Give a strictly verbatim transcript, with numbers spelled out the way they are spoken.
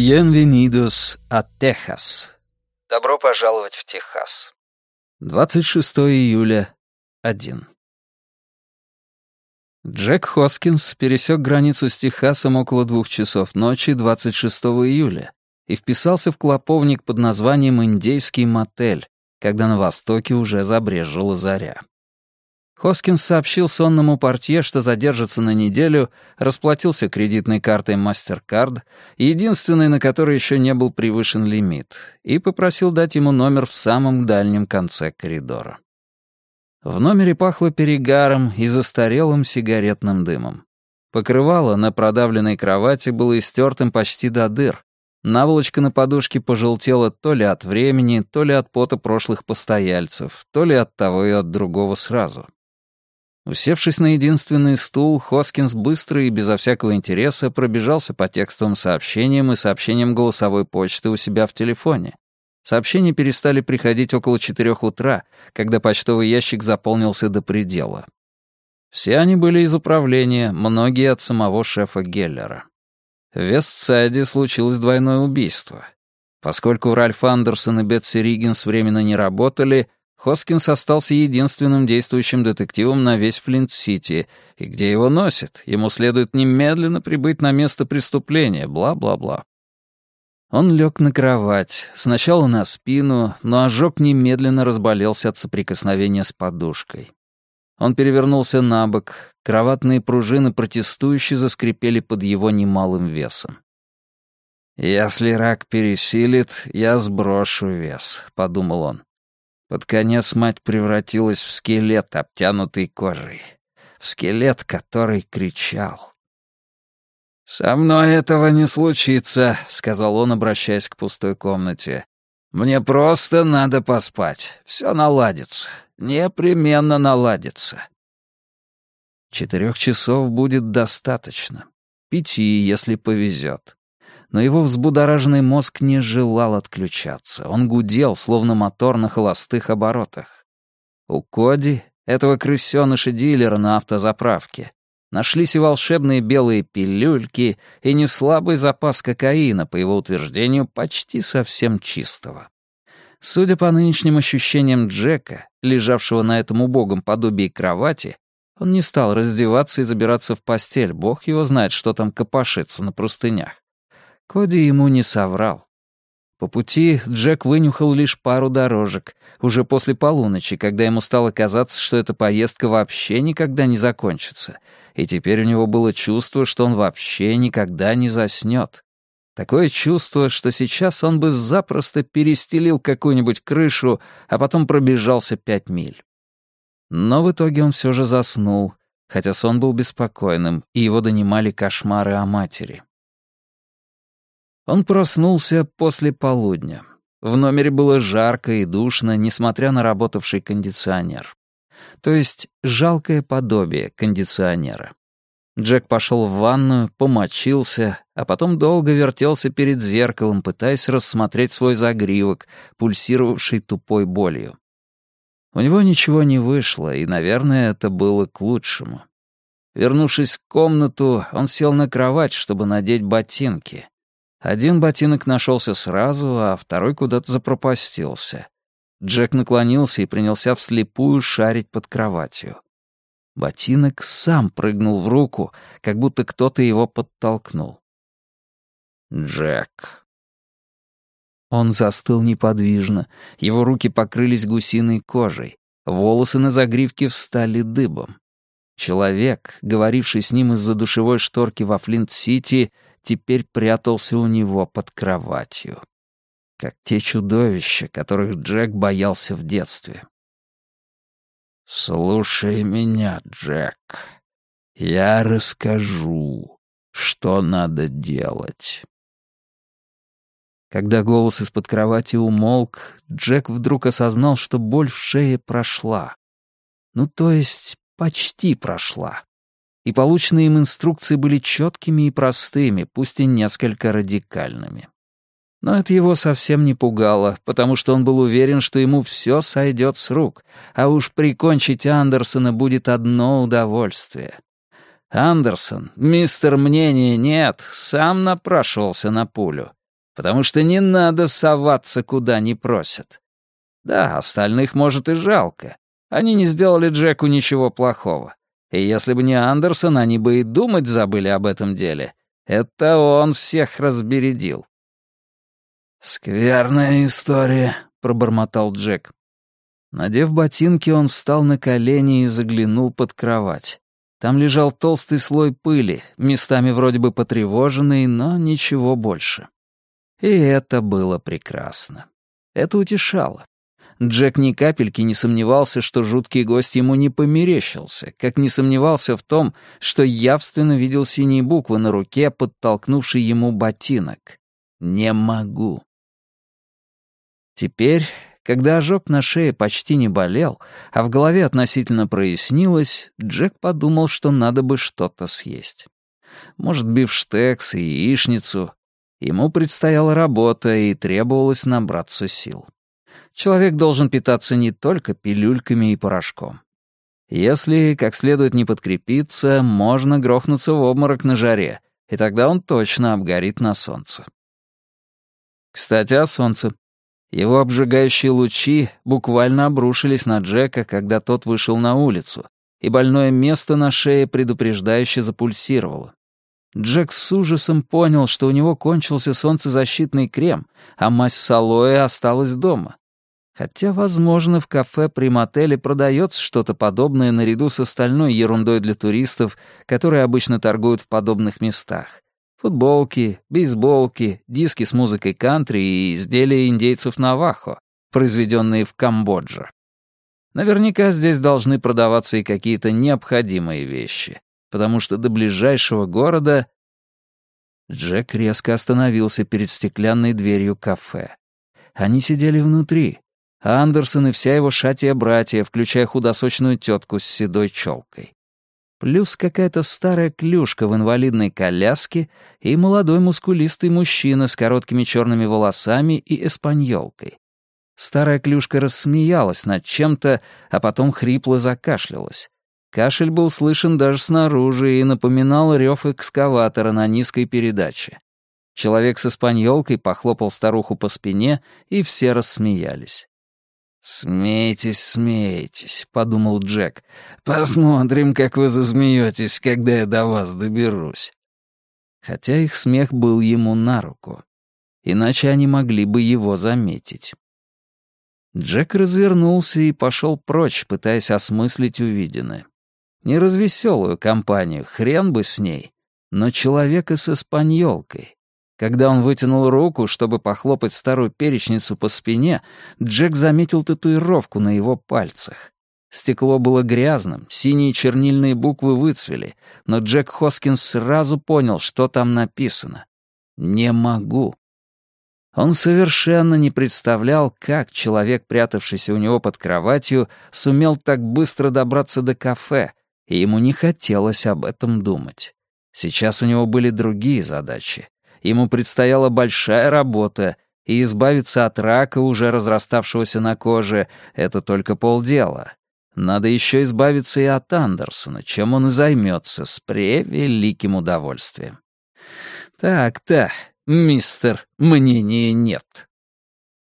Bienvenidos a Texas. Добро пожаловать в Техас. двадцать шестого июля, один. Джек Хоскинс пересек границу с Техасом около двух часов ночи двадцать шестого июля и вписался в клоповник под названием «Индейский мотель», когда на востоке уже забрезжила заря. Хоскинс сообщил сонному портье, что задержится на неделю, расплатился кредитной картой MasterCard, единственной, на которой еще не был превышен лимит, и попросил дать ему номер в самом дальнем конце коридора. В номере пахло перегаром и застарелым сигаретным дымом. Покрывало на продавленной кровати было истертым почти до дыр. Наволочка на подушке пожелтела то ли от времени, то ли от пота прошлых постояльцев, то ли от того и от другого сразу. Усевшись на единственный стул, Хоскинс быстро и безо всякого интереса пробежался по текстовым сообщениям и сообщениям голосовой почты у себя в телефоне. Сообщения перестали приходить около четырех утра, когда почтовый ящик заполнился до предела. Все они были из управления, многие от самого шефа Геллера. В Вестсайде случилось двойное убийство. Поскольку Ральф Андерсон и Бетси Риггинс временно не работали, Хоскинс остался единственным действующим детективом на весь Флинт-Сити, и где его носит, ему следует немедленно прибыть на место преступления, бла-бла-бла. Он лег на кровать, сначала на спину, но ожог немедленно разболелся от соприкосновения с подушкой. Он перевернулся на бок, кроватные пружины протестующе заскрипели под его немалым весом. «Если рак пересилит, я сброшу вес», — подумал он. Под конец мать превратилась в скелет, обтянутый кожей. В скелет, который кричал. «Со мной этого не случится», — сказал он, обращаясь к пустой комнате. «Мне просто надо поспать. Все наладится. Непременно наладится». Четырех часов будет достаточно. Пяти, если повезет. Но его взбудораженный мозг не желал отключаться. Он гудел, словно мотор на холостых оборотах. У Коди, этого крысёныша-дилера на автозаправке, нашлись и волшебные белые пилюльки, и неслабый запас кокаина, по его утверждению, почти совсем чистого. Судя по нынешним ощущениям Джека, лежавшего на этом убогом подобии кровати, он не стал раздеваться и забираться в постель, бог его знает, что там копошится на простынях. Коди ему не соврал. По пути Джек вынюхал лишь пару дорожек, уже после полуночи, когда ему стало казаться, что эта поездка вообще никогда не закончится, и теперь у него было чувство, что он вообще никогда не заснет. Такое чувство, что сейчас он бы запросто перестелил какую-нибудь крышу, а потом пробежался пять миль. Но в итоге он все же заснул, хотя сон был беспокойным, и его донимали кошмары о матери. Он проснулся после полудня. В номере было жарко и душно, несмотря на работавший кондиционер. То есть жалкое подобие кондиционера. Джек пошел в ванную, помочился, а потом долго вертелся перед зеркалом, пытаясь рассмотреть свой загривок, пульсировавший тупой болью. У него ничего не вышло, и, наверное, это было к лучшему. Вернувшись в комнату, он сел на кровать, чтобы надеть ботинки. Один ботинок нашелся сразу, а второй куда-то запропастился. Джек наклонился и принялся вслепую шарить под кроватью. Ботинок сам прыгнул в руку, как будто кто-то его подтолкнул. «Джек». Он застыл неподвижно, его руки покрылись гусиной кожей, волосы на загривке встали дыбом. Человек, говоривший с ним из-за душевой шторки во Флинт-Сити, теперь прятался у него под кроватью. Как те чудовища, которых Джек боялся в детстве. «Слушай меня, Джек. Я расскажу, что надо делать». Когда голос из-под кровати умолк, Джек вдруг осознал, что боль в шее прошла. Ну, то есть, почти прошла. И полученные им инструкции были четкими и простыми, пусть и несколько радикальными. Но это его совсем не пугало, потому что он был уверен, что ему все сойдет с рук, а уж прикончить Андерсона будет одно удовольствие. Андерсон, мистер мнения нет, сам напрашивался на пулю. потому что не надо соваться, куда не просят. Да, остальных, может, и жалко. Они не сделали Джеку ничего плохого. И если бы не Андерсон, они бы и думать забыли об этом деле. Это он всех разбередил. «Скверная история», — пробормотал Джек. Надев ботинки, он встал на колени и заглянул под кровать. Там лежал толстый слой пыли, местами вроде бы потревоженный, но ничего больше. И это было прекрасно. Это утешало. Джек ни капельки не сомневался, что жуткий гость ему не померещился, как не сомневался в том, что явственно видел синие буквы на руке, подтолкнувший ему ботинок. «Не могу». Теперь, когда ожог на шее почти не болел, а в голове относительно прояснилось, Джек подумал, что надо бы что-то съесть. Может, бифштекс и яичницу. Ему предстояла работа, и требовалось набраться сил. Человек должен питаться не только пилюльками и порошком. Если как следует не подкрепиться, можно грохнуться в обморок на жаре, и тогда он точно обгорит на солнце. Кстати, о солнце. Его обжигающие лучи буквально обрушились на Джека, когда тот вышел на улицу, и больное место на шее предупреждающе запульсировало. Джек с ужасом понял, что у него кончился солнцезащитный крем, а мазь с алоэ осталась дома. Хотя, возможно, в кафе при мотеле продается что-то подобное наряду с остальной ерундой для туристов, которые обычно торгуют в подобных местах. Футболки, бейсболки, диски с музыкой кантри и изделия индейцев Навахо, произведенные в Камбодже. Наверняка здесь должны продаваться и какие-то необходимые вещи, потому что до ближайшего города... Джек резко остановился перед стеклянной дверью кафе. Они сидели внутри. Андерсон и вся его шатия-братья, включая худосочную тетку с седой челкой. Плюс какая-то старая клюшка в инвалидной коляске и молодой мускулистый мужчина с короткими черными волосами и эспаньолкой. Старая клюшка рассмеялась над чем-то, а потом хрипло закашлялась. Кашель был слышен даже снаружи и напоминал рев экскаватора на низкой передаче. Человек с эспаньолкой похлопал старуху по спине, и все рассмеялись. «Смейтесь, смейтесь», — подумал Джек. «Посмотрим, как вы засмеетесь, когда я до вас доберусь». Хотя их смех был ему на руку. Иначе они могли бы его заметить. Джек развернулся и пошел прочь, пытаясь осмыслить увиденное. Не развеселую компанию, хрен бы с ней, но человека с эспаньолкой. Когда он вытянул руку, чтобы похлопать старую перечницу по спине, Джек заметил татуировку на его пальцах. Стекло было грязным, синие чернильные буквы выцвели, но Джек Хоскинс сразу понял, что там написано. «Не могу». Он совершенно не представлял, как человек, прятавшийся у него под кроватью, сумел так быстро добраться до кафе, и ему не хотелось об этом думать. Сейчас у него были другие задачи. Ему предстояла большая работа, и избавиться от рака, уже разраставшегося на коже, это только полдела. Надо еще избавиться и от Андерсона, чем он и займется с превеликим удовольствием. Так-то, мистер, мнения нет.